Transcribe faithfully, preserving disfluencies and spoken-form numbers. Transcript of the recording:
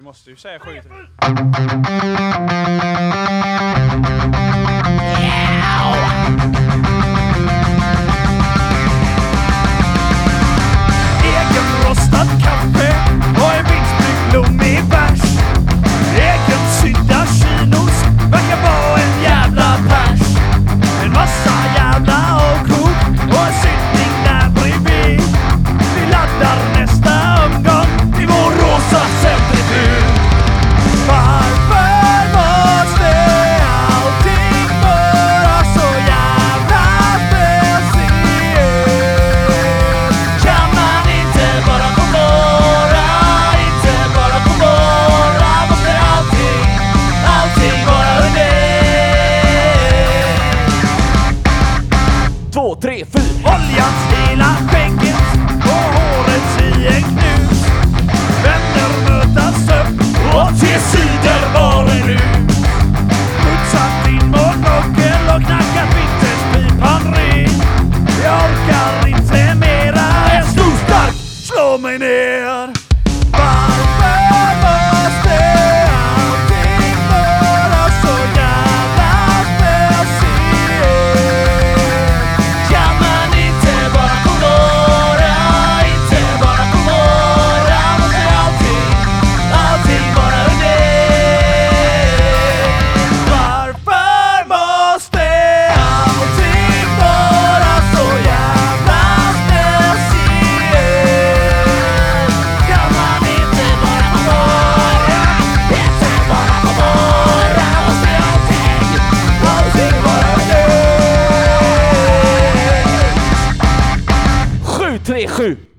Du måste ju säga sju. Egenrostad kaffe och en vinstbrygg blommig bärs. Egensydda chinos verkar vara en jävla pers. En massa jävla avkok och en sittning där bredvid. Vi laddar nästa omgång i vår rosa centrifug. Varför måste allting vara så jävla speciellt? Kan man inte bara få vara, inte bara få vara? Måste allting, allting vara unikt? Två, tre, fyra. Oljans hela skägget och håret i en knus. Vänner mötas upp och till sidor var en nu. Putsat in monokel och knackat vinterspipan ren. Jag orkar inte mera, en stor stark slå mig ner. Varför måste allting vara så jävla speciellt? Kan man inte bara få vara, inte bara få vara? Måste allting, allting vara unikt? Varför måste allting vara så jävla speciellt? Kan man inte bara få vara, inte bara få vara? Måste allting, allting vara unikt? Sju, tre, sju.